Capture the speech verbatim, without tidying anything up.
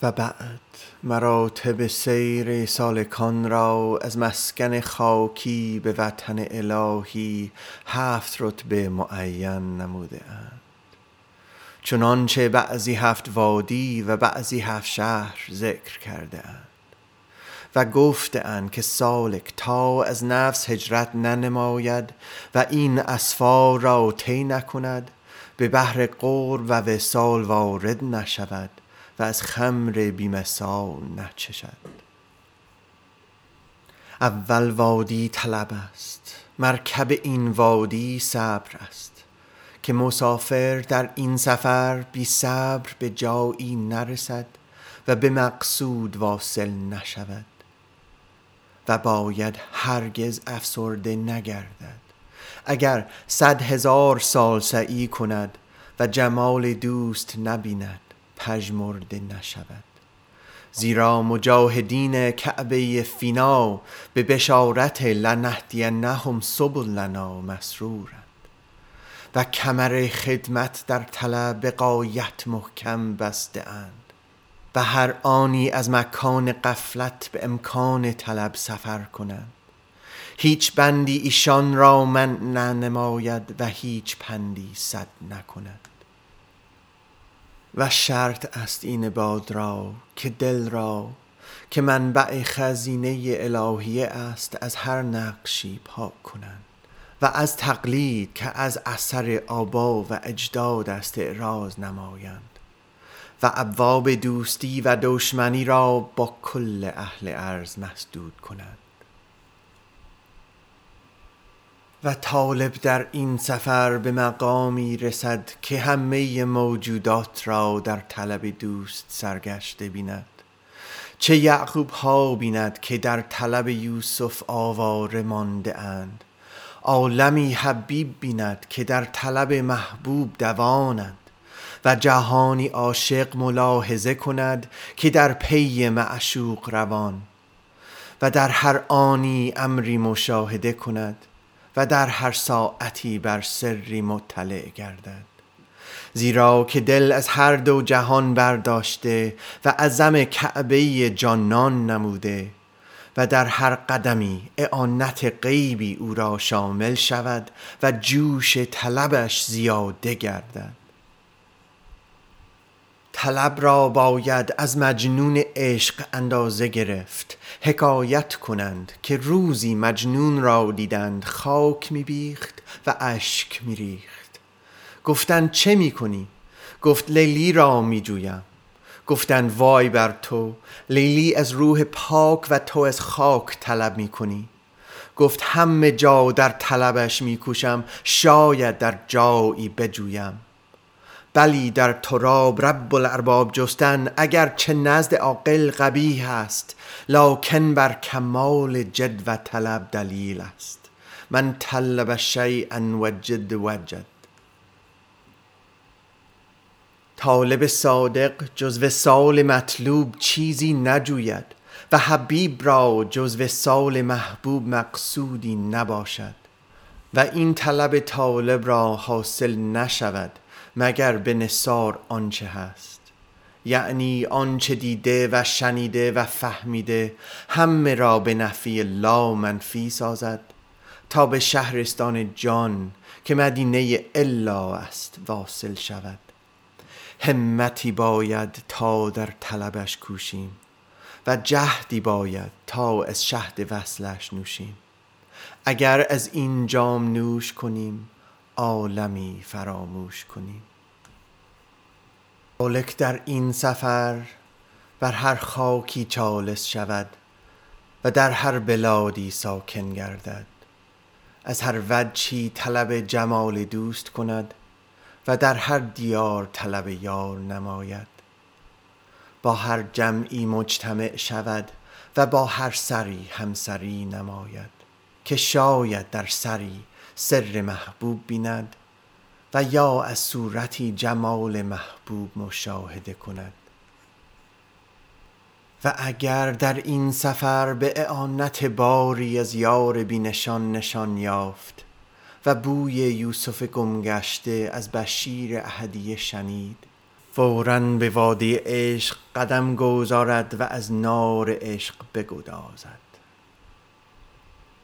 و بعد مراتب سیر سالکان را از مسکن خاکی به وطن الهی هفت رتبه معین نموده اند، چنانچه بعضی هفت وادی و بعضی هفت شهر ذکر کرده اند و گفته اند که سالک تا از نفس هجرت ننماید و این اسفار را طی نکند، به بحر قرب و وصال وارد نشود و از خمر بی‌مثال نچشد. اول وادی طلب است، مرکب این وادی صبر است، که مسافر در این سفر بی صبر به جایی نرسد و به مقصود واصل نشود و باید هرگز افسرده نگردد اگر صد هزار سال سعی کند و جمال دوست نبیند، پژمرده نشود. زیرا مجاهدین کعبه فنا به بشارت لنهدینهم سبلنا مسرورند و کمر خدمت در طلب به غایت محکم بسته اند و هر آنی از مکان غفلت به امکان طلب سفر کنند. هیچ بندی ایشان را من ننماید و هیچ پندی صد نکند. و شرط است این باد را که دل را که منبع خزینه الهیه است از هر نقشی پاک کنند و از تقلید که از اثر آبا و اجداد است اعراض نمایند و ابواب دوستی و دشمنی را با کل اهل ارض مسدود کنند. و طالب در این سفر به مقامی رسد که همه موجودات را در طلب دوست سرگشته بیند، چه یعقوب ها بیند که در طلب یوسف آواره مانده اند، عالمی حبیب بیند که در طلب محبوب دوانند و جهانی عاشق ملاحظه کند که در پی معشوق روان و در هر آنی امری مشاهده کند و در هر ساعتی بر سری مطلع گردد. زیرا که دل از هر دو جهان برداشته و عزم کعبه جانان نموده و در هر قدمی اعانت غیبی او را شامل شود و جوش طلبش زیاده گردد. طلب را باید از مجنون عشق اندازه گرفت. حکایت کنند که روزی مجنون را دیدند خاک می‌بیخت و اشک می‌ریخت. گفتند چه می‌کنی؟ گفت لیلی را می‌جویم. گفتند وای بر تو، لیلی از روح پاک و تو از خاک طلب می‌کنی. گفت همه جا در طلبش می‌کوشم، شاید در جایی بجویم. بلی در تراب رب الارباب جستن اگر چه نزد عاقل قبیح است، لکن بر کمال جد و طلب دلیل است. من طلب شیئا وجد وجد. طالب صادق جز وصال مطلوب چیزی نجوید و حبیب را جز وصال محبوب مقصودی نباشد و این طلب طالب را حاصل نشود مگر به نثار آنچه هست، یعنی آنچه دیده و شنیده و فهمیده همه را به نفی لا منفی سازد تا به شهرستان جان که مدینه الا است واصل شود. همتی باید تا در طلبش کوشیم و جهدی باید تا از شهد وصلش نوشیم. اگر از این جام نوش کنیم عالمی فراموش کنیم. سالک در این سفر بر هر خاکی چالس شود و در هر بلادی ساکن گردد، از هر وجهی طلب جمال دوست کند و در هر دیار طلب یار نماید. با هر جمعی مجتمع شود و با هر سری همسری نماید، که شاید در سری سر محبوب بیند و یا از صورتی جمال محبوب مشاهده کند. و اگر در این سفر به اعانت باری از یار بی نشان نشان یافت و بوی یوسف گمگشته از بشیر احدیه شنید فوراً به وادی عشق قدم گذارد و از نار عشق بگدازد.